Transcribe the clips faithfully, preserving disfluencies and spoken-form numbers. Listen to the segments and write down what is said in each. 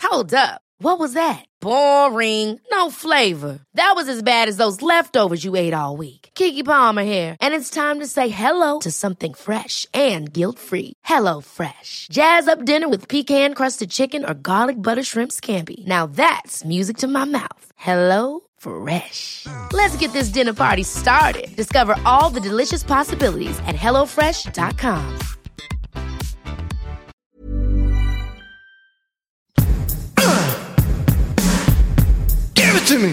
Hold up. What was that? Boring. No flavor. That was as bad as those leftovers you ate all week. Keke Palmer here, and it's time to say hello to something fresh and guilt-free. Hello Fresh. Jazz up dinner with pecan-crusted chicken or garlic butter shrimp scampi. Now that's music to my mouth. Hello Fresh. Let's get this dinner party started. Discover all the delicious possibilities at hello fresh dot com. Give it to me.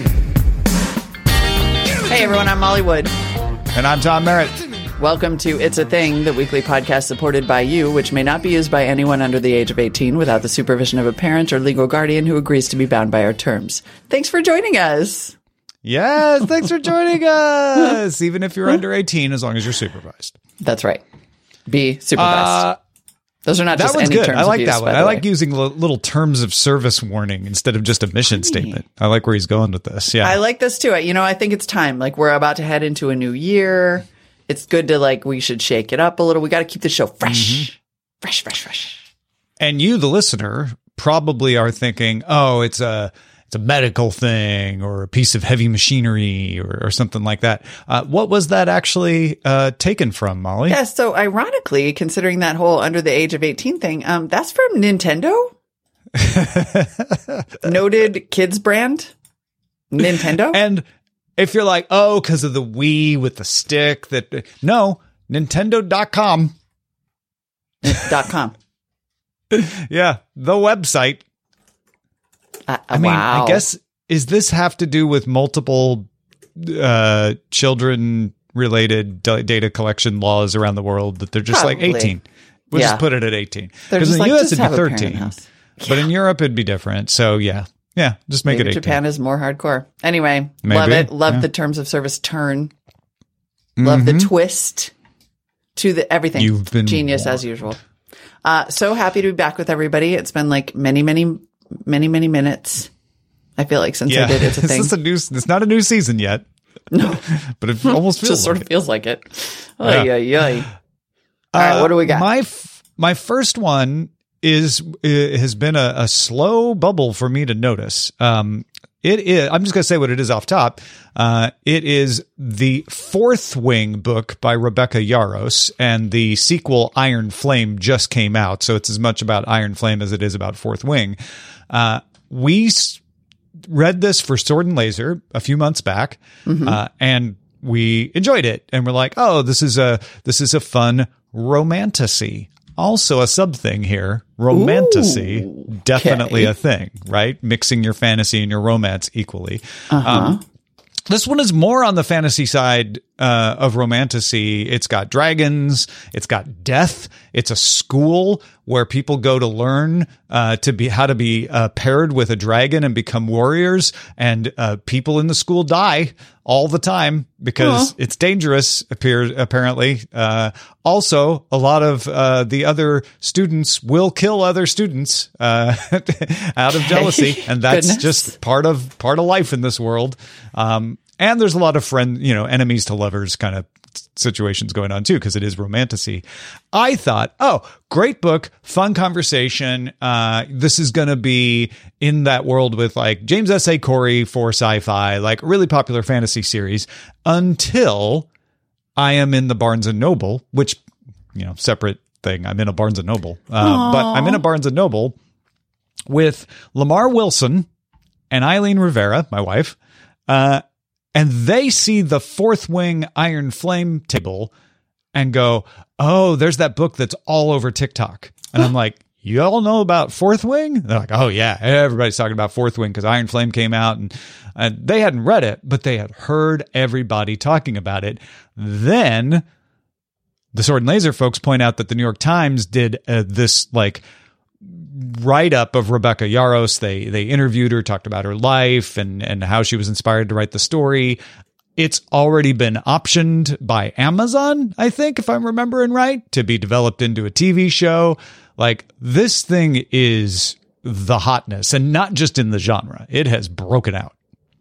Hey everyone, I'm Molly Wood. And I'm Tom Merritt. Welcome to It's a Thing, the weekly podcast supported by you, which may not be used by anyone under the age of eighteen without the supervision of a parent or legal guardian who agrees to be bound by our terms. Thanks for joining us. Yes, thanks for joining us. Even if you're under eighteen, as long as you're supervised. That's right. Be supervised. Uh, Those are not that just one's any good. terms I like of use, that one. I like using li- little terms of service warning instead of just a mission statement. I like where he's going with this. Yeah, I like this too. You know, I think it's time. Like, we're about to head into a new year. It's good to, like, we should shake it up a little. We got to keep the show fresh. Mm-hmm. Fresh, fresh, fresh. And you, the listener, probably are thinking, oh, it's a it's a medical thing or a piece of heavy machinery or, or something like that. Uh, what was that actually uh, taken from, Molly? Yeah, so ironically, considering that whole under the age of eighteen thing, um, that's from Nintendo. Noted kids brand, Nintendo. And if you're like, oh, because of the Wii with the stick, that no, Nintendo dot com. Dot com. Yeah, the website. Uh, I mean, wow. I guess, is this have to do with multiple uh, children-related d- data collection laws around the world that they're just Probably. like eighteen? We'll Yeah. just put it at eighteen. They're Because in just the like, U S just it'd be have a parent thirteen. house. But in Europe it'd be different. So yeah. Yeah, just make Maybe it eighteen. Japan is more hardcore. Anyway, Maybe. love it. Love Yeah. the terms of service turn. Love the twist to the everything. You've been Genius warned. as usual. Uh, so happy to be back with everybody. It's been like many, many, many, many minutes. I feel like since Yeah. I did It's a Thing. This is a new, it's not a new season yet. No. But it almost feels Just sort like of feels like it. Ay, Yeah. ay, ay. All right, Uh, what do we got? My f- my first one is uh, has been a, a slow bubble for me to notice. Um, it is. I'm just going to say what it is off top. Uh, it is the Fourth Wing book by Rebecca Yarros, and the sequel Iron Flame just came out, so it's as much about Iron Flame as it is about Fourth Wing. Uh, we s- read this for Sword and Laser a few months back, Mm-hmm. uh, and we enjoyed it, and we're like, oh, this is a this is a fun romantasy. Also a sub thing here. Romantasy, Ooh, definitely okay. a thing, right? Mixing your fantasy and your romance equally. Uh-huh. Um, this one is more on the fantasy side uh, of romantasy. It's got dragons. It's got death. It's a school where people go to learn uh, to be how to be uh, paired with a dragon and become warriors. And uh, people in the school die all the time because Aw. it's dangerous. Appears apparently. Uh, also, a lot of uh, the other students will kill other students uh, out of jealousy, and that's Goodness. just part of part of life in this world. Um, and there's a lot of friend, you know, enemies to lovers kind of situations going on too, because it is romantasy. I thought, oh, great book, fun conversation. Uh, this is going to be in that world with like James S A. Corey for sci-fi, like really popular fantasy series, until I am in the Barnes and Noble, which, you know, separate thing. I'm in a Barnes and Noble, uh, but I'm in a Barnes and Noble with Lamar Wilson and Eileen Rivera, my wife, uh, and they see the Fourth Wing Iron Flame table and go, oh, there's that book that's all over TikTok. And I'm like, you all know about Fourth Wing? And they're like, oh, yeah, everybody's talking about Fourth Wing because Iron Flame came out. And, and they hadn't read it, but they had heard everybody talking about it. Then the Sword and Laser folks point out that the New York Times did uh, this like write-up of Rebecca Yarros. They they interviewed her, talked about her life and, and how she was inspired to write the story. It's already been optioned by Amazon, I think, if I'm remembering right, to be developed into a T V show. Like, this thing is the hotness, and not just in the genre. It has broken out.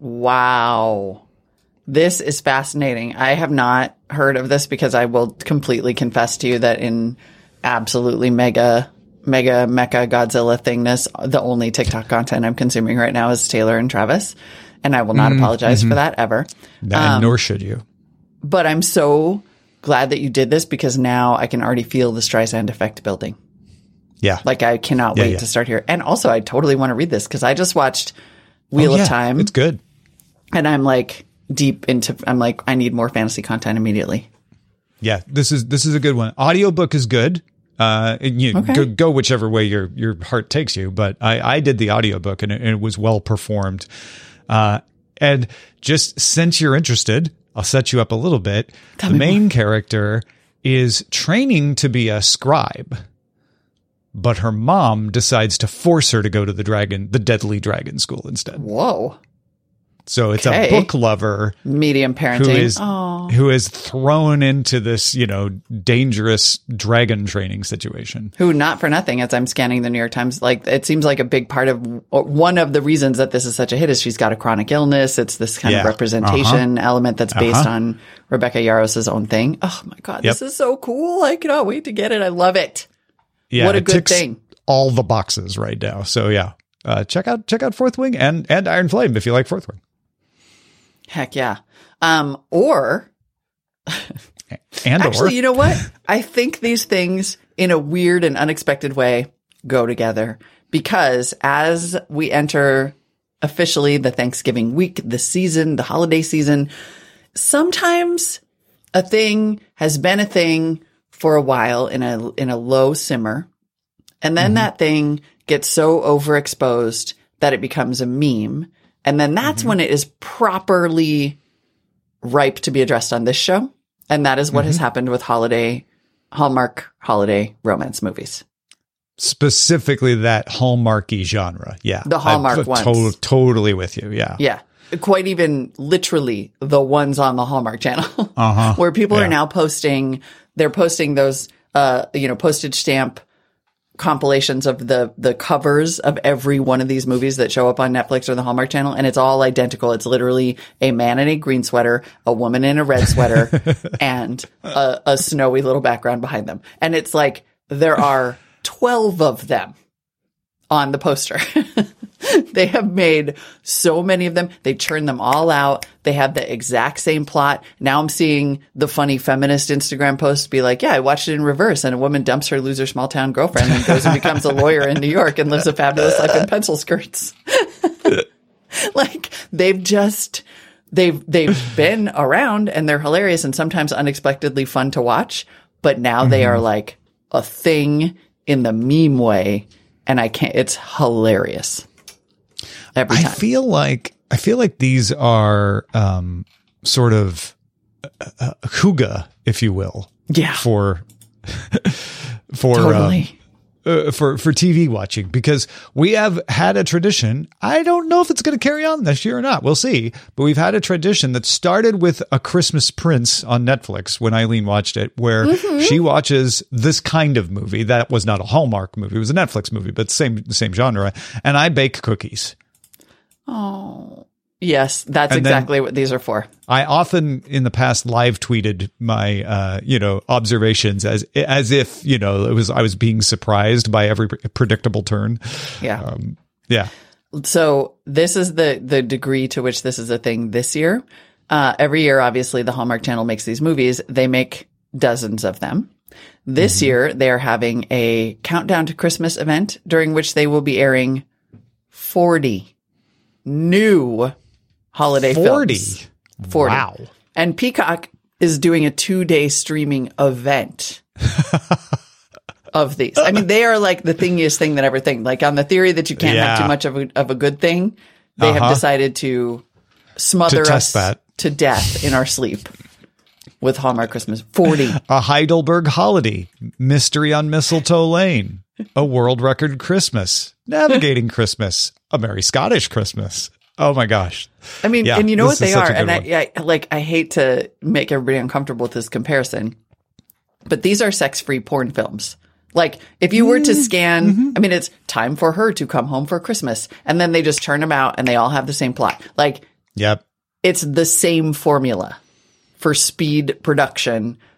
Wow. This is fascinating. I have not heard of this because I will completely confess to you that in absolutely mega mega mecha Godzilla thingness. The only TikTok content I'm consuming right now is Taylor and Travis, and I will not mm, apologize mm-hmm. for that ever. Um, nor should you. But I'm so glad that you did this because now I can already feel the Streisand effect building. Yeah. Like I cannot yeah, wait yeah. to start here. And also I totally want to read this because I just watched Wheel oh, yeah. of Time. It's good. And I'm like deep into, I'm like, I need more fantasy content immediately. Yeah, this is this is a good one. Audiobook is good. Uh, and you okay. go, go whichever way your your heart takes you. But I, I did the audiobook and it, and it was well performed. Uh, and just since you're interested, I'll set you up a little bit. Tell the me main more. character is training to be a scribe, but her mom decides to force her to go to the dragon, the Deadly Dragon School instead. Whoa. So it's okay. a book lover, medium parenting, who is Aww. who is thrown into this, you know, dangerous dragon training situation. Who, not for nothing, as I'm scanning the New York Times, like it seems like a big part of one of the reasons that this is such a hit is she's got a chronic illness. It's this kind yeah. of representation uh-huh. element that's based uh-huh. on Rebecca Yaros's own thing. Oh my God, yep. this is so cool! I cannot wait to get it. I love it. Yeah, what a it good ticks thing. All the boxes right now. So yeah, uh, check out check out Fourth Wing and and Iron Flame if you like Fourth Wing. Heck yeah. Um, or and actually, or. you know what? I think these things in a weird and unexpected way go together because as we enter officially the Thanksgiving week, the season, the holiday season, sometimes a thing has been a thing for a while in a, in a low simmer. And then mm-hmm. that thing gets so overexposed that it becomes a meme. And then that's mm-hmm. when it is properly ripe to be addressed on this show. And that is what mm-hmm. has happened with holiday, Hallmark holiday romance movies. Specifically that Hallmarky genre. Yeah. The Hallmark I'm ones. To- totally with you. Yeah. Yeah. Quite even literally the ones on the Hallmark Channel uh-huh. where people yeah. are now posting, they're posting those, uh, you know, postage stamp compilations of the the covers of every one of these movies that show up on Netflix or the Hallmark Channel, and it's all identical. It's literally a man in a green sweater, a woman in a red sweater, and a, a snowy little background behind them. And it's like there are twelve of them on the poster. They have made so many of them. They churn them all out. They have the exact same plot. Now I'm seeing the funny feminist Instagram posts be like, yeah, I watched it in reverse and a woman dumps her loser small town girlfriend and goes and becomes a lawyer in New York and lives a fabulous life in pencil skirts. Like they've just, they've, they've been around and they're hilarious and sometimes unexpectedly fun to watch. But now mm-hmm. they are like a thing in the meme way. And I can't, it's hilarious. Every time. I feel like I feel like these are um, sort of uh, hygge, if you will, yeah. for for totally. um, uh, for for T V watching because we have had a tradition. I don't know if it's going to carry on this year or not. We'll see. But we've had a tradition that started with A Christmas Prince on Netflix when Eileen watched it, where mm-hmm. she watches this kind of movie that was not a Hallmark movie; it was a Netflix movie, but same same genre. And I bake cookies. Oh, yes, that's and exactly what these are for. I often in the past live tweeted my, uh, you know, observations as, as if, you know, it was, I was being surprised by every predictable turn. Yeah. Um, yeah. So this is the, the degree to which this is a thing this year. Uh, every year, obviously the Hallmark Channel makes these movies. They make dozens of them. This mm-hmm. year, they are having a countdown to Christmas event during which they will be airing forty new holiday forty. Films. forty. Wow. And Peacock is doing a two-day streaming event of these. I mean, they are like the thingiest thing that ever thing. Like on the theory that you can't yeah. have too much of a, of a good thing, they uh-huh. have decided to smother to us that. to death in our sleep with Hallmark Christmas. forty. A Heidelberg Holiday, Mystery on Mistletoe Lane, A World Record Christmas, Navigating Christmas, A Merry Scottish Christmas. Oh my gosh. I mean, yeah, and you know what they are. And I, I, like, I hate to make everybody uncomfortable with this comparison, but these are sex-free porn films. Like, if you were to scan, mm-hmm. I mean, it's time for her to come home for Christmas. And then they just churn them out and they all have the same plot. Like, yep. It's the same formula for speed production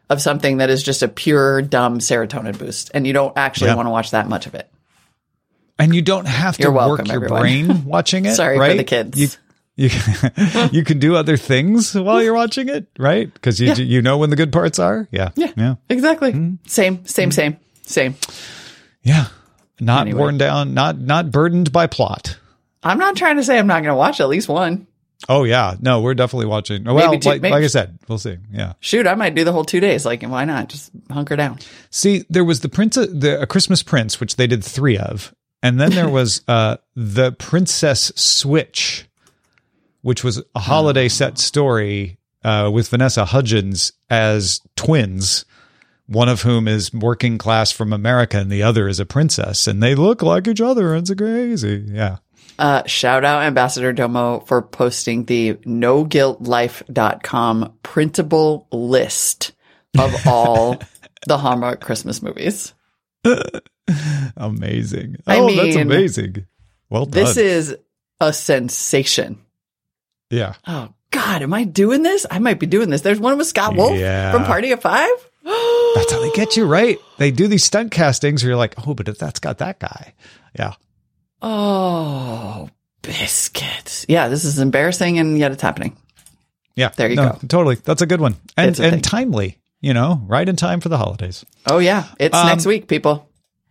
of something that is just a pure, dumb serotonin boost. And you don't actually Yeah. want to watch that much of it. And you don't have to You're work welcome, your everyone. brain watching it. Sorry for right? the kids. You, you, you can do other things while you're watching it, right? Because you Yeah. you know when the good parts are. Yeah. Yeah, Yeah. exactly. Mm-hmm. Same, same, same, same. Yeah. Not Anyway. worn down, not not burdened by plot. I'm not trying to say I'm not going to watch at least one. Oh yeah. No, we're definitely watching. Well, two- like, maybe- like I said, we'll see. Yeah. Shoot, I might do the whole two days. Like, why not? Just hunker down. See, there was the Prince, the A Christmas Prince, which they did three of, and then there was uh, the Princess Switch, which was a holiday set story uh, with Vanessa Hudgens as twins, one of whom is working class from America and the other is a princess, and they look like each other. It's crazy, yeah. Uh, shout out Ambassador Domo for posting the no guilt life dot com printable list of all the Hallmark Christmas movies. Amazing! I Oh, that's mean, amazing. Well done. This is a sensation. yeah. Oh, God, am I doing this? I might be doing this. There's one with Scott Wolf Yeah. from Party of Five. That's how they get you, right? They do these stunt castings where you're like, oh, but if that's got that guy. Yeah. Oh, biscuits. Yeah, this is embarrassing, and yet it's happening. Yeah. There you No, go. Totally. That's a good one. And It's a thing. and timely, you know, right in time for the holidays. Oh, yeah. It's Um, next week, people.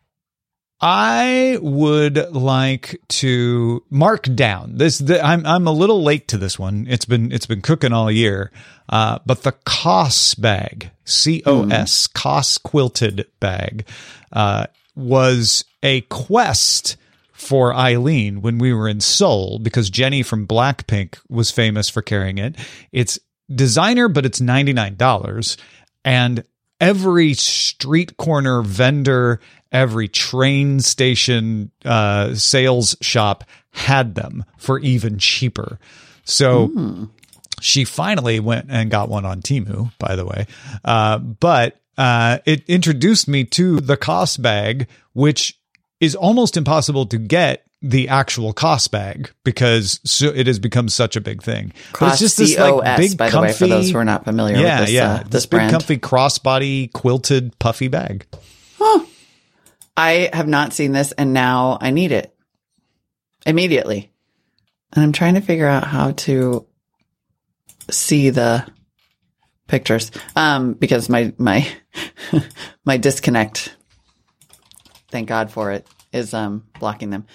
I would like to mark down this. The, I'm I'm a little late to this one. It's been it's been cooking all year. Uh, but the Cos bag, C O S, Cos quilted bag, uh, was a quest for Eileen when we were in Seoul because Jenny from Blackpink was famous for carrying it. It's designer, but it's ninety-nine dollars, and every street corner vendor, every train station uh, sales shop had them for even cheaper. So Mm. she finally went and got one on Temu, by the way. Uh, but uh, it introduced me to the Cos bag, which is almost impossible to get the actual Cos bag because so it has become such a big thing. But it's just this C O S, like big by the comfy, way, for those who are not familiar yeah, with this, yeah, uh, this, this big brand. comfy crossbody quilted puffy bag. I have not seen this, and now I need it immediately. And I'm trying to figure out how to see the pictures um, because my my my disconnect, thank God for it, is um, blocking them.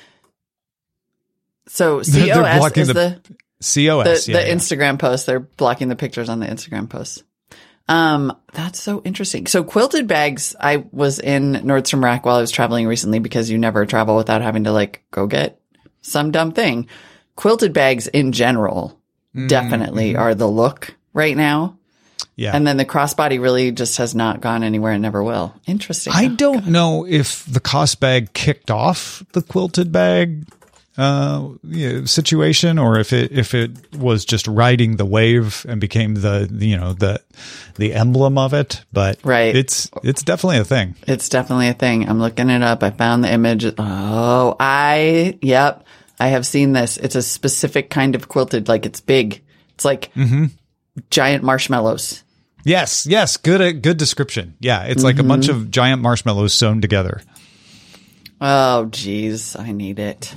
So C O They're S blocking is the- the C O the, S, yeah, the yeah. Instagram post. They're blocking the pictures on the Instagram posts. Um, that's so interesting. So quilted bags, I was in Nordstrom Rack while I was traveling recently because you never travel without having to like go get some dumb thing. Quilted bags in general definitely are the look right now. Yeah. And then the crossbody really just has not gone anywhere and never will. Interesting. I don't know if the Cos bag kicked off the quilted bag uh, you know, situation, or if it if it was just riding the wave and became the you know the the emblem of it. But Right. it's it's definitely a thing. It's definitely a thing. I'm looking it up. I found the image. Oh, I, yep. I have seen this. It's a specific kind of quilted, like it's big. It's like giant marshmallows. Yes, yes, good uh, good description. Yeah, it's like a bunch of giant marshmallows sewn together. Oh, geez. I need it.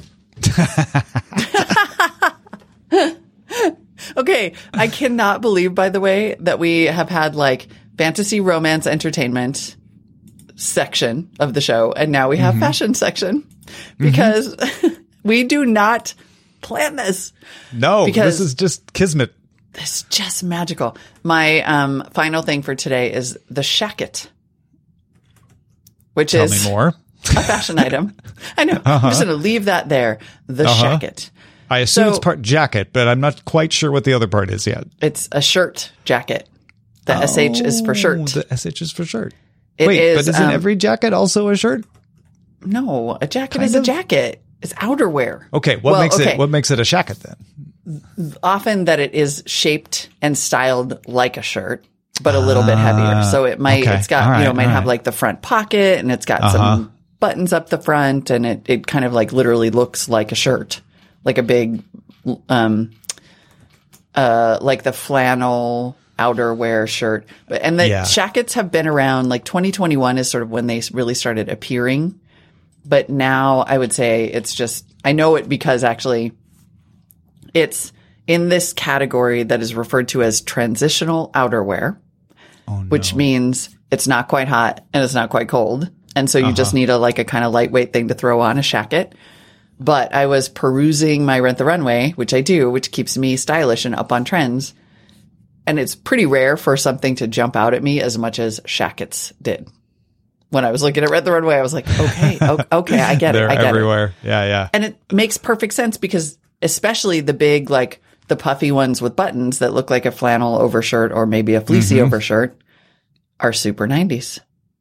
Okay. I cannot believe, by the way, that we have had like fantasy romance entertainment section of the show. And now we have fashion section because we do not plan this. No, Because- this is just kismet. It's just magical. My um, final thing for today is the shacket, which Tell is me more. a fashion item. I know. I'm just going to leave that there. The Uh-huh. shacket. I assume So- it's part jacket, but I'm not quite sure what the other part is yet. It's a shirt jacket. The S H is for Oh, shirt. The S H is for shirt. It Wait, is, but isn't um, every jacket also a shirt? No, a jacket Kind is a of. jacket. It's outerwear. Okay, what Well, makes okay. it what makes it a shacket then? Often that it is shaped and styled like a shirt, but a little bit heavier. So it might, okay. it's got, All right, you know, might all have right. like the front pocket and it's got Uh-huh. some buttons up the front and it, it kind of like literally looks like a shirt, like a big, um, uh, like the flannel outerwear shirt. But and the Yeah. shackets have been around, like twenty twenty-one is sort of when they really started appearing. But now I would say it's just, I know it because actually it's in this category that is referred to as transitional outerwear, Oh, no. which means it's not quite hot and it's not quite cold. And so you Uh-huh. just need a like a kind of lightweight thing to throw on a shacket. But I was perusing my Rent the Runway, which I do, which keeps me stylish and up on trends. And it's pretty rare for something to jump out at me as much as shackets did. When I was looking at Rent the Runway, I was like, okay, o- okay, I get it. They're I get everywhere. it. Yeah, yeah. And it makes perfect sense because especially the big, like the puffy ones with buttons that look like a flannel overshirt or maybe a fleecy Mm-hmm. overshirt are super nineties.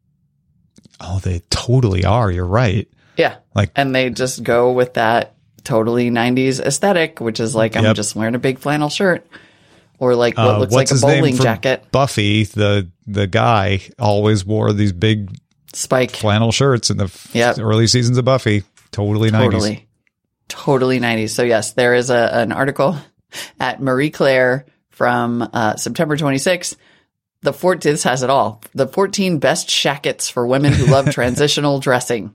Oh, they totally are. You're right. Yeah. Like- and they just go with that totally nineties aesthetic, which is like, I'm Yep. just wearing a big flannel shirt or like what Uh, looks what's like a his name bowling from jacket. Buffy, the the guy, always wore these big Spike. flannel shirts in the f- Yep. early seasons of Buffy. Totally nineties. Totally. Totally nineties. So yes, there is a, an article at Marie Claire from uh, September twenty-sixth. The four, this has it all. The fourteen best shackets for women who love transitional dressing.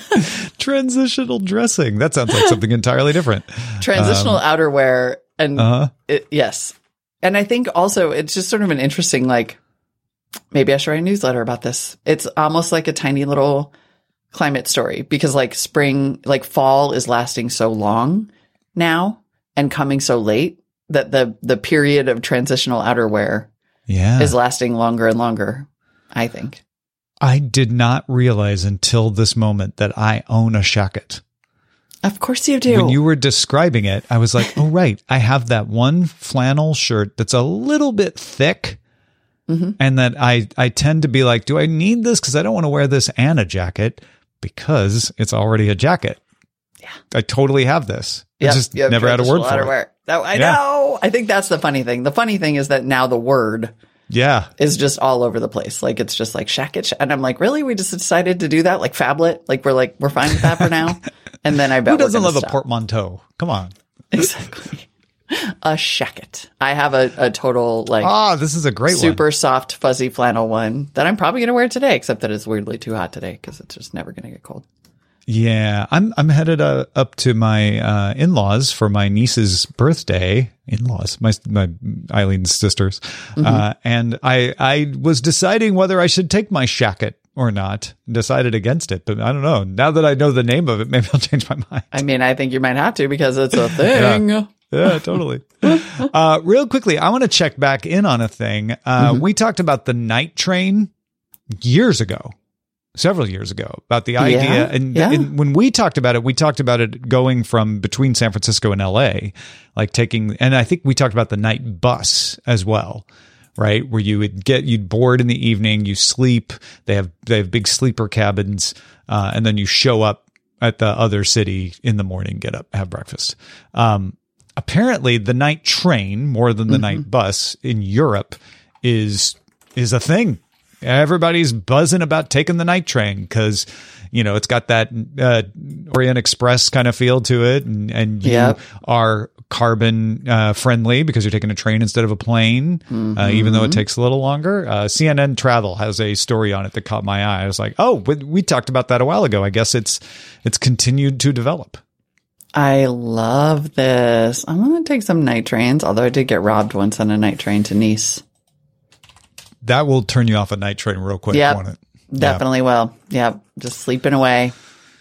Transitional dressing. That sounds like something entirely different. Transitional outerwear. And Uh-huh. it, yes. And I think also it's just sort of an interesting, like, maybe I should write a newsletter about this. It's almost like a tiny little climate story because like spring, like fall is lasting so long now and coming so late that the, the period of transitional outerwear Yeah. is lasting longer and longer, I think. I did not realize until this moment that I own a shacket. Of course you do. When you were describing it, I was like, oh, right. I have that one flannel shirt that's a little bit thick. Mm-hmm. And that I, I tend to be like, do I need this? Because I don't want to wear this and a jacket because it's already a jacket. Yeah. I totally have this. I Yep, just you have never had a word transitional for it. outerwear. That, I Yeah. know. I think that's the funny thing. The funny thing is that now the word Yeah. is just all over the place. Like it's just like shacket. And I'm like, really? We just decided to do that? Like phablet? Like we're like, we're fine with that for now? And then I bet Who doesn't we're love gonna a stop. portmanteau? Come on. Exactly. A shacket. I have a, a total like Ah, this is a great super one. soft fuzzy flannel one that I'm probably going to wear today, except that it's weirdly too hot today because it's just never going to get cold. Yeah, I'm I'm headed uh, up to my uh, in-laws for my niece's birthday. In-laws, my my Eileen's sisters, Mm-hmm. uh, and I I was deciding whether I should take my shacket or not. Decided against it, but I don't know. Now that I know the name of it, maybe I'll change my mind. I mean, I think you might have to because it's a thing. Yeah, totally. uh, real quickly, I want to check back in on a thing. Uh, Mm-hmm. We talked about the night train years ago, several years ago, about the idea. Yeah, and, yeah. and when we talked about it, we talked about it going from between San Francisco and L A, like taking, and I think we talked about the night bus as well. Right, where you would get you'd board in the evening, you sleep. They have they have big sleeper cabins, uh, and then you show up at the other city in the morning, get up, have breakfast. Um, apparently, the night train more than the night bus in Europe is is a thing. Everybody's buzzing about taking the night train because, you know, it's got that uh, Orient Express kind of feel to it, and and you Yep. are carbon uh, friendly because you're taking a train instead of a plane, uh, even though it takes a little longer. Uh, C N N Travel has a story on it that caught my eye. I was like, oh, we, we talked about that a while ago. I guess it's it's continued to develop. I love this. I'm going to take some night trains, although I did get robbed once on a night train to Nice. That will turn you off a night train real quick, Yep. won't it? Definitely will. Yeah, just sleeping away.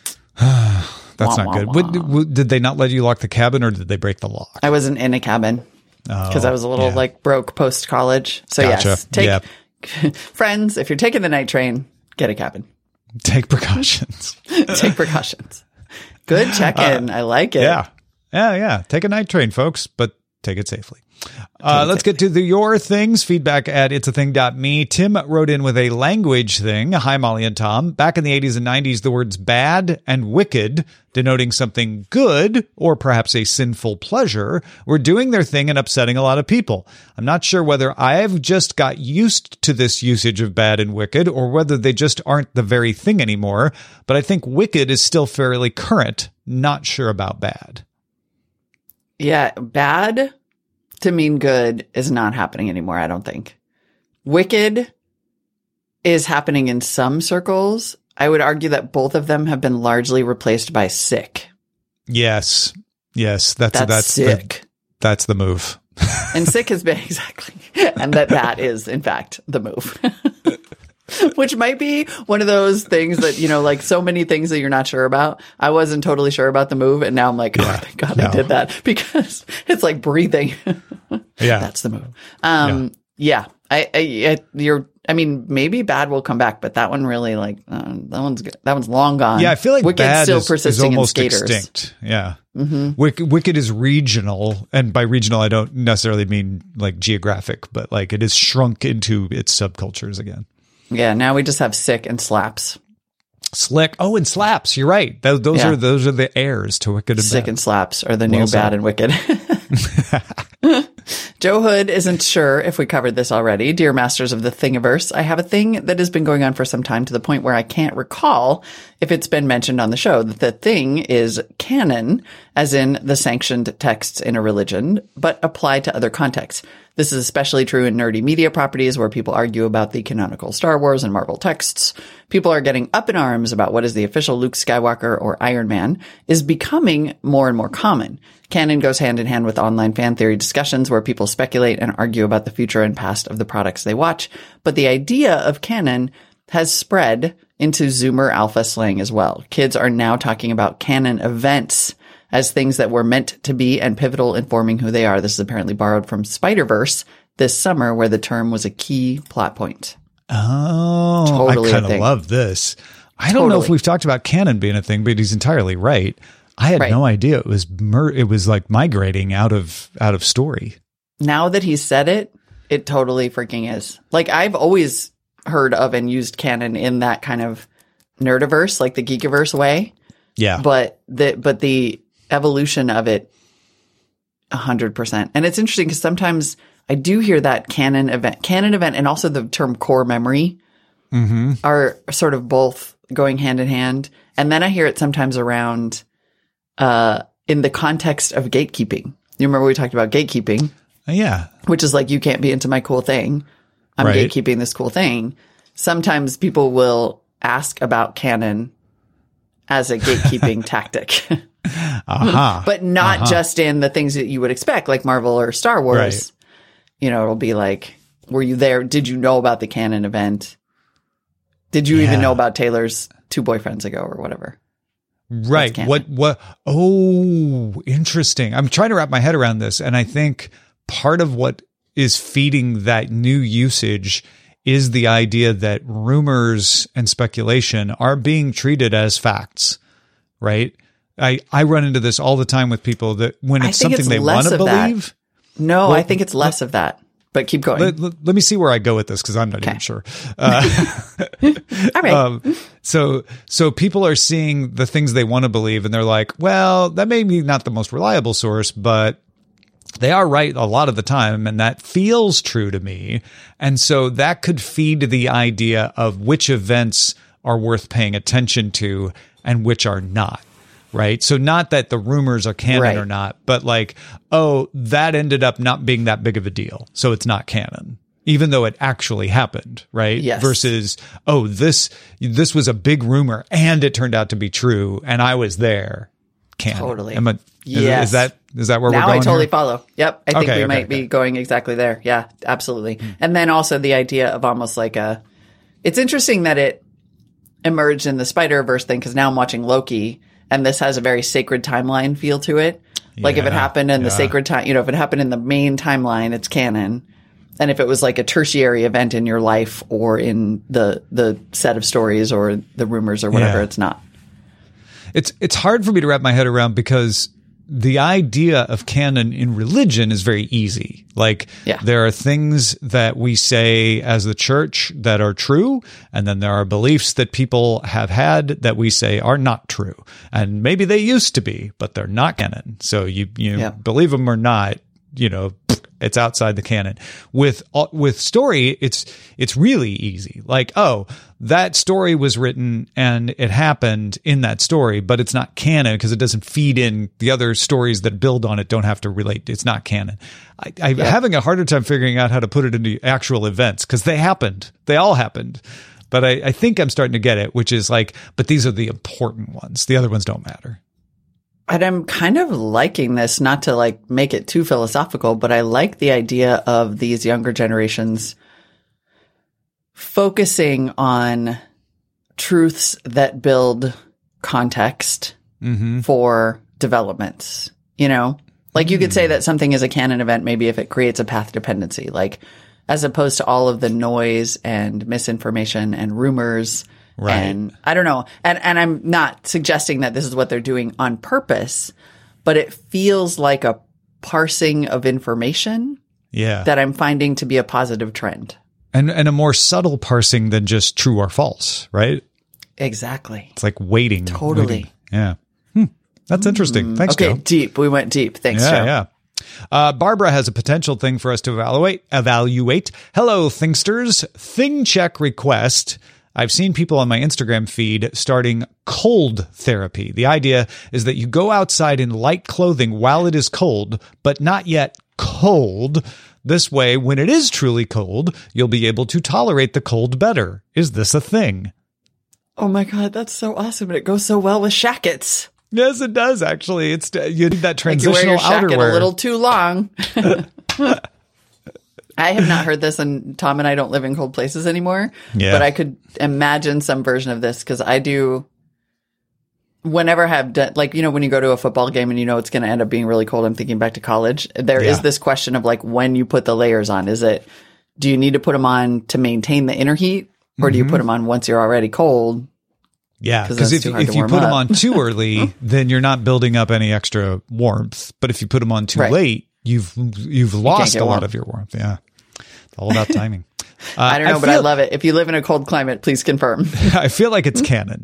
That's Wah, not wah, good. wah. Would, would, did they not let you lock the cabin, or did they break the lock? I wasn't in a cabin because Oh, I was a little yeah. like broke post college. So Gotcha. yes, take Yep. friends. If you're taking the night train, get a cabin. Take precautions. Take precautions. Good check in. I like it. Yeah. Yeah, yeah. Take a night train, folks, but take it safely. Uh, let's get to the your things. Feedback at it's a thing dot me. Tim wrote in with a language thing. Hi, Molly and Tom. Back in the eighties and nineties, the words bad and wicked, denoting something good or perhaps a sinful pleasure, were doing their thing and upsetting a lot of people. I'm not sure whether I've just got used to this usage of bad and wicked or whether they just aren't the very thing anymore, but I think wicked is still fairly current. Not sure about bad. Yeah. Bad to mean good is not happening anymore, I don't think. Wicked is happening in some circles. I would argue that both of them have been largely replaced by sick. Yes. Yes. That's, That's, that's sick. The, that's the move. And sick has been exactly. And that that is, in fact, the move. Which might be one of those things that, you know, like so many things that you're not sure about. I wasn't totally sure about the move. And now I'm like, yeah. oh, thank God no. I did that, because it's like breathing. Yeah. That's the move. Um, yeah. yeah. I, I, I, you're, I mean, maybe bad will come back, but that one really like, uh, that one's good. That one's long gone. Yeah. I feel like Wicked's bad still is, persisting is almost in skaters. extinct. Yeah. Mm-hmm. Wicked, Wicked is regional. And by regional, I don't necessarily mean like geographic, but like it is shrunk into its subcultures again. Yeah, now we just have sick and slaps. Slick. Oh, and slaps. You're right. Those, those Yeah. are those are the heirs to Wicked and Sick Bad. and slaps are the Well new said. bad and wicked. Joe Hood isn't sure if we covered this already. Dear Masters of the Thingiverse, I have a thing that has been going on for some time, to the point where I can't recall if it's been mentioned on the show. The thing is canon, as in the sanctioned texts in a religion, but applied to other contexts. This is especially true in nerdy media properties where people argue about the canonical Star Wars and Marvel texts. People are getting up in arms about what is the official Luke Skywalker or Iron Man is becoming more and more common. Canon goes hand in hand with online fan theory discussions where people speculate and argue about the future and past of the products they watch. But the idea of canon has spread into Zoomer alpha slang as well. Kids are now talking about canon events as things that were meant to be and pivotal in forming who they are. This is apparently borrowed from Spider-Verse this summer, where the term was a key plot point. Oh, Totally I a kind of thing. love this. I don't know if Totally. we've talked about canon being a thing, but he's entirely right. I had Right. no idea it was mer- it was like migrating out of out of story. Now that he said it, it totally freaking is. Like, I've always heard of and used canon in that kind of nerdiverse, like the geekiverse way. Yeah, But the but the evolution of it, a hundred percent. And it's interesting because sometimes I do hear that canon event, canon event, and also the term core memory mm-hmm. are sort of both going hand in hand. And then I hear it sometimes around, uh, in the context of gatekeeping. You remember we talked about gatekeeping, yeah, which is like, you can't be into my cool thing. I'm Right. gatekeeping this cool thing. Sometimes people will ask about canon as a gatekeeping tactic. aha, But not uh-huh. just in the things that you would expect, like Marvel or Star Wars. Right. You know, it'll be like, were you there? Did you know about the canon event? Did you Yeah. even know about Taylor's two boyfriends ago or whatever? Right. canon. What, what, oh, interesting. I'm trying to wrap my head around this. And I think part of what is feeding that new usage is the idea that rumors and speculation are being treated as facts, right? I, I run into this all the time with people that when I it's think something it's they less want to of that. believe. No, Well, I think it's less of that. But keep going. Let, let, let me see where I go with this because I'm not Okay. even sure. Uh, All right. Um, so, so people are seeing the things they want to believe and they're like, well, that may be not the most reliable source, but they are right a lot of the time. And that feels true to me. And so that could feed the idea of which events are worth paying attention to and which are not. Right. So not that the rumors are canon Right. or not, but like, oh, that ended up not being that big of a deal. So it's not canon, even though it actually happened. Right. Yes. Versus, oh, this, this was a big rumor and it turned out to be true. And I was there. Canon. Totally. Am I, is, Yes. is that, is that where Now we're I going? totally here? follow. Yep. I think Okay, we okay, might okay. be going exactly there. Yeah, absolutely. And then also the idea of almost like a, it's interesting that it emerged in the Spider-Verse thing, because now I'm watching Loki and this has a very sacred timeline feel to it. Like if it Yeah, happened in the yeah. sacred time, you know, if it happened in the main timeline, it's canon. And if it was like a tertiary event in your life or in the, the set of stories or the rumors or whatever, Yeah. it's not. It's it's hard for me to wrap my head around because the idea of canon in religion is very easy. Like Yeah. there are things that we say as the church that are true, and then there are beliefs that people have had that we say are not true. And maybe they used to be, but they're not canon. So you you Yeah. believe them or not, you know, It's outside the canon. With uh, with story, it's it's really easy. Like, oh, that story was written and it happened in that story, but it's not canon because it doesn't feed in. The other stories that build on it don't have to relate. It's not canon. I, I'm yeah. having a harder time figuring out how to put it into actual events because they happened. They all happened. But I, I think I'm starting to get it, which is like, but these are the important ones. The other ones don't matter. And I'm kind of liking this, not to like make it too philosophical, but I like the idea of these younger generations focusing on truths that build context Mm-hmm. for developments. You know, like you could say that something is a canon event, maybe if it creates a path dependency, like as opposed to all of the noise and misinformation and rumors. Right. And I don't know. And and I'm not suggesting that this is what they're doing on purpose, but it feels like a parsing of information Yeah. that I'm finding to be a positive trend. And and a more subtle parsing than just true or false, right? Exactly. It's like waiting. Totally. waiting. Yeah. Hmm. That's interesting. Thanks, Okay, Joe. deep. We went deep. Thanks, Yeah, Joe. yeah. Uh, Barbara has a potential thing for us to evaluate. Evaluate. Hello, Thinksters. Thing check request. I've seen people on my Instagram feed starting cold therapy. The idea is that you go outside in light clothing while it is cold, but not yet cold. This way, when it is truly cold, you'll be able to tolerate the cold better. Is this a thing? Oh my God, that's so awesome. And it goes so well with shackets. Yes, it does, actually. It's you need that Like you wear transitional your shacket outerwear. a little too long. I have not heard this, and Tom and I don't live in cold places anymore. Yeah. But I could imagine some version of this because I do. Whenever I have done, like, you know, when you go to a football game and you know it's going to end up being really cold, I'm thinking back to college. There Yeah. is this question of like when you put the layers on. Is it, do you need to put them on to maintain the inner heat, or do you put them on once you're already cold? Yeah, 'Cause because that's if, too hard if to you warm put them up. on too early, then you're not building up any extra warmth. But if you put them on too Right. late, you've you've lost get a lot warm. of your warmth. Yeah, it's all about timing. Uh, I don't know, but I feel- love it. If you live in a cold climate, please confirm. I feel like it's canon.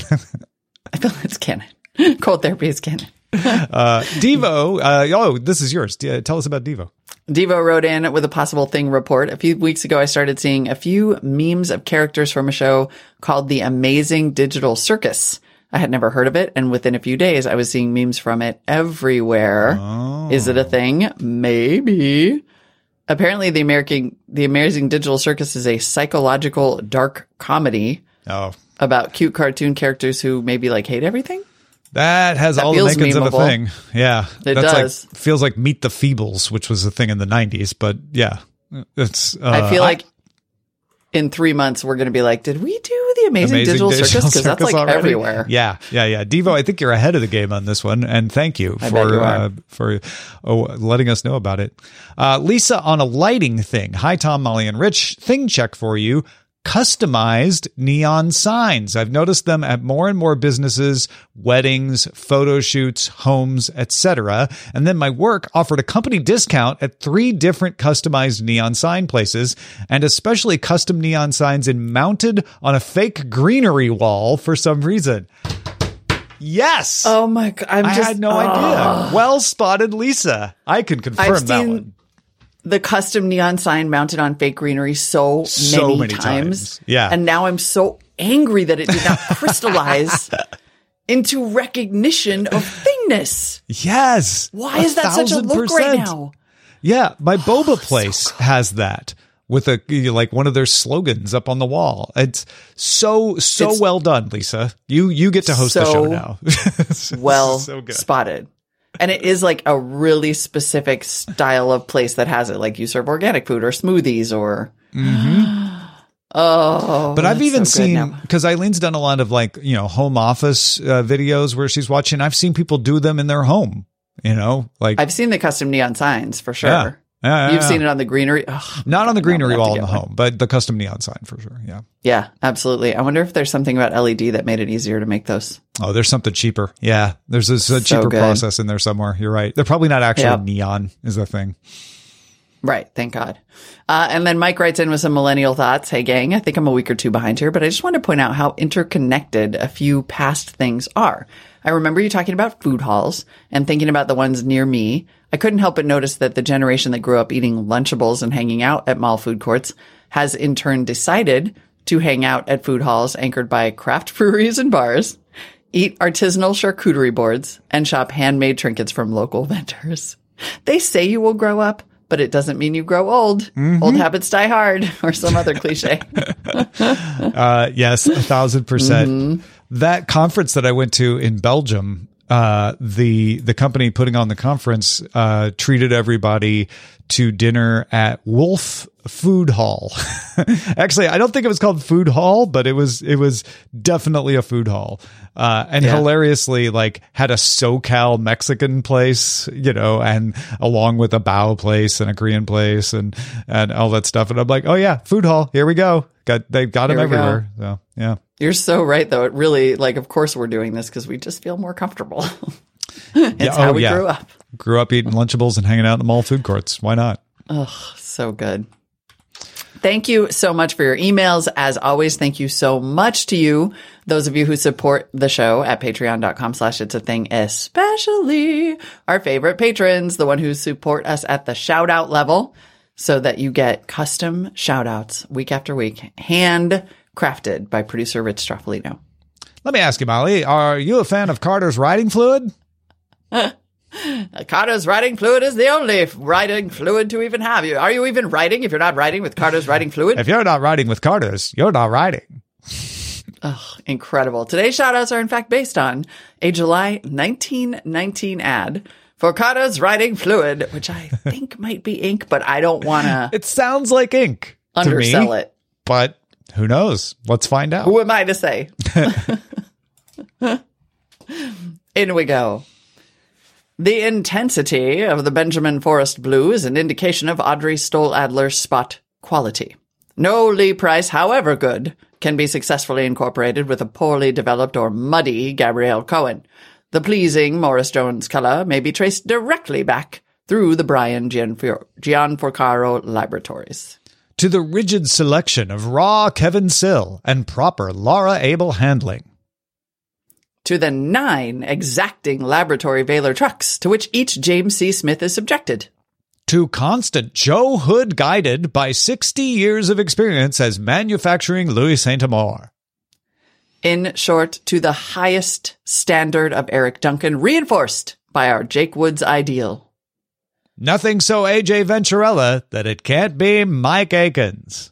I feel it's canon. Cold therapy is canon. Uh, Devo, uh, oh, this is yours. D- Tell us about Devo. Devo wrote in with a possible thing report. A few weeks ago, I started seeing a few memes of characters from a show called The Amazing Digital Circus. I had never heard of it, and within a few days, I was seeing memes from it everywhere. Oh. Is it a thing? Maybe. Apparently, the American, The Amazing Digital Circus is a psychological dark comedy Oh, about cute cartoon characters who maybe like hate everything. that has That all the feels makings of a memeable. thing. Yeah, It that's does. Like, feels like Meet the Feebles, which was a thing in the nineties. But yeah, it's. Uh, I feel like in three months we're going to be like, did we do the Amazing, Digital, Circus? Because that's like already. everywhere. Yeah, yeah, yeah. Devo, I think you're ahead of the game on this one, and thank you I bet for you are. uh, for oh, letting us know about it. Uh, Lisa, on a lighting thing. Hi, Tom, Molly, and Rich. Thing check for you. Customized neon signs. I've noticed them at more and more businesses, weddings, photo shoots, homes, et cetera. And then my work offered a company discount at three different customized neon sign places, and especially custom neon signs in mounted on a fake greenery wall for some reason. Yes. Oh my God. I'm I just, had no oh. idea. Well spotted, Lisa. I can confirm I've that seen one. the custom neon sign mounted on fake greenery so, So many, many times. times. Yeah. And now I'm so angry that it did not crystallize into recognition of thingness. Yes. Why A is that such a thousand look right percent. now? Yeah, my boba place has that with a like one of their slogans up on the wall. It's so so It's well done, Lisa. You you get to host the show so now. Well so good. spotted. And it is like a really specific style of place that has it. Like you serve organic food or smoothies or. Oh, But I've that's even so good seen, now. because Eileen's done a lot of like, you know, home office uh, videos where she's watching. I've seen people do them in their home, you know, like. I've seen the custom neon signs for sure. Yeah. Yeah, yeah, You've yeah. seen it on the greenery. Ugh, Not on the no, greenery we have to wall in get the one. home, but the custom neon sign for sure. Yeah. Yeah, absolutely. I wonder if there's something about L E D that made it easier to make those. Oh, there's something cheaper. Yeah. There's this a So cheaper good. process in there somewhere. You're right. They're probably not actually Yep. neon is the thing. Right. Thank God. Uh, and then Mike writes in with some millennial thoughts. Hey, gang, I think I'm a week or two behind here, but I just want to point out how interconnected a few past things are. I remember you talking about food halls and thinking about the ones near me. I couldn't help but notice that the generation that grew up eating Lunchables and hanging out at mall food courts has in turn decided to hang out at food halls anchored by craft breweries and bars, eat artisanal charcuterie boards, and shop handmade trinkets from local vendors. They say you will grow up, but it doesn't mean you grow old. Mm-hmm. Old habits die hard, or some other cliche. uh, yes, a thousand percent. Mm-hmm. That conference that I went to in Belgium, uh, the the company putting on the conference uh, treated everybody to dinner at Wolf Food Hall. Actually, I don't think it was called Food Hall, but it was it was definitely a food hall. Uh, and yeah. hilariously, like, had a SoCal Mexican place, you know, and along with a Bao place and a Korean place and and all that stuff. And I'm like, oh yeah, food hall, here we go. Got they've got them everywhere. Go. So yeah, you're so right though. It really, like, of course we're doing this because we just feel more comfortable. It's yeah, how oh, we yeah. grew up. Grew up eating Lunchables and hanging out in the mall food courts. Why not? Oh, so good. Thank you so much for your emails. As always, thank you so much to you, those of you who support the show at patreon.com slash it's a thing, especially our favorite patrons, the one who support us at the shout out level so that you get custom shout outs week after week, hand crafted by producer Rich Stroffolino. Let me ask you, Molly, are you a fan of Carter's writing fluid? Carter's writing fluid is the only writing fluid to even have. You Are you even writing if you're not writing with Carter's writing fluid? If you're not writing with Carter's, you're not writing. Oh, incredible. Today's shout-outs are in fact based on a July nineteen nineteen ad for Carter's writing fluid, which I think might be ink, but I don't want to... It sounds like ink undersell to me, it. But who knows? Let's find out. Who am I to say? In we go. The intensity of the Benjamin Forrest blue is an indication of Audrey Stoll-Adler's spot quality. No Lee Price, however good, can be successfully incorporated with a poorly developed or muddy Gabrielle Cohen. The pleasing Morris Jones color may be traced directly back through the Brian Gianforcaro laboratories. To the rigid selection of raw Kevin Sill and proper Laura Abel handling. To the nine exacting laboratory Baylor trucks to which each James C. Smith is subjected. To constant Joe Hood guided by sixty years of experience as manufacturing Louis Saint-Amour. In short, to the highest standard of Eric Duncan reinforced by our Jake Woods ideal. Nothing so A J Venturella that it can't be Mike Akins.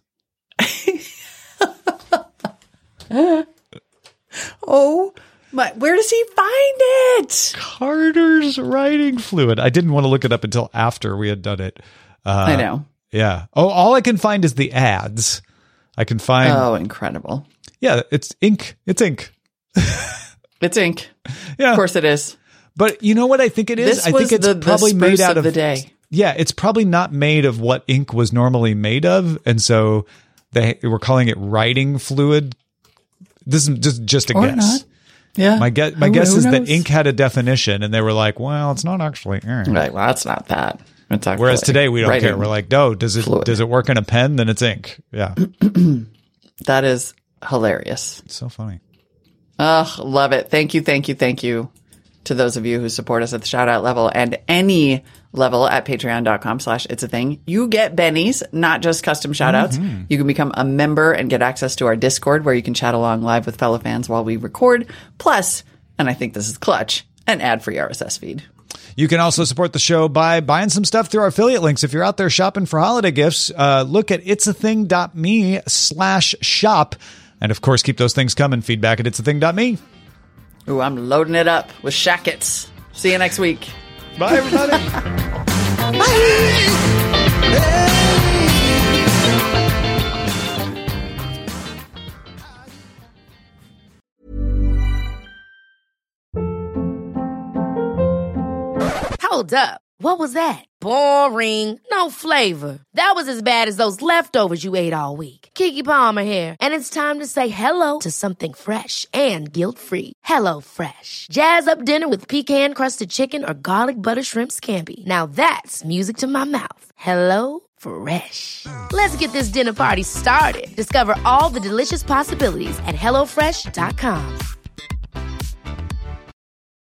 Oh, my, where does he find it? Carter's writing fluid. I didn't want to look it up until after we had done it. Uh, I know. Yeah. Oh, all I can find is the ads. I can find. Oh, incredible. Yeah, it's ink. It's ink. It's ink. Yeah. Of course it is. But you know what I think it is? This I think was it's the, probably the made out of, of the day. Yeah, it's probably not made of what ink was normally made of, and so they were calling it writing fluid. This is just just a or guess. Not. Yeah. My guess my who, guess who is knows? that ink had a definition, and they were like, "Well, it's not actually." Eh. Right. Well, that's not that. It's Whereas today we don't writing care. We're like, "No, does it fluid. does it work in a pen? Then it's ink." Yeah. That is hilarious. It's so funny. Ugh, love it. Thank you, thank you, thank you to those of you who support us at the shout out level and any level at patreon.com slash it's a thing. You get bennies, not just custom shout outs. Mm-hmm. You can become a member and get access to our Discord where you can chat along live with fellow fans while we record. Plus, and I think this is clutch, an ad free R S S feed. You can also support the show by buying some stuff through our affiliate links. If you're out there shopping for holiday gifts, uh, look at itsathing.me slash shop. And of course, keep those things coming. Feedback at itsathing.me. Ooh, I'm loading it up with shackets. See you next week. Bye, everybody. Hold up. What was that? Boring. No flavor. That was as bad as those leftovers you ate all week. Keke Palmer here, and it's time to say hello to something fresh and guilt-free. Hello Fresh. Jazz up dinner with pecan-crusted chicken or garlic butter shrimp scampi. Now that's music to my mouth. Hello Fresh. Let's get this dinner party started. Discover all the delicious possibilities at hello fresh dot com.